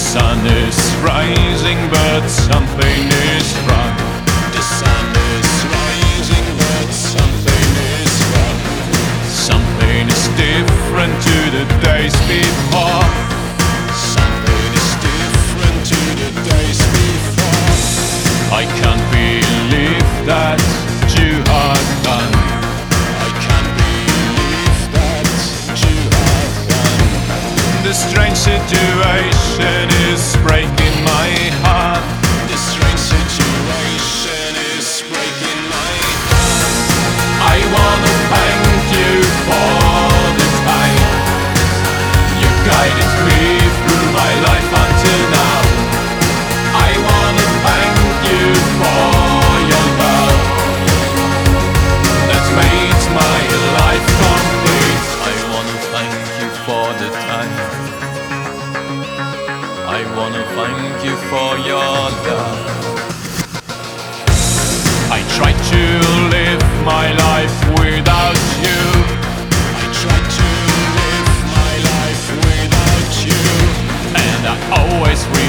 sun is rising, but something is wrong. The sun is rising, but something is wrong. Something is different to the days before. Something is different to the days before. I can't believe that you are gone. I can't believe that you are gone. The strange situation is breaking my heart. The strange situation is breaking my heart. I wanna thank you for the time you guided me through my life until now. I wanna thank you for your love that made my life complete. I wanna thank you for the time. I wanna thank you for your love. I tried to live my life without you. I tried to live my life without you. And I always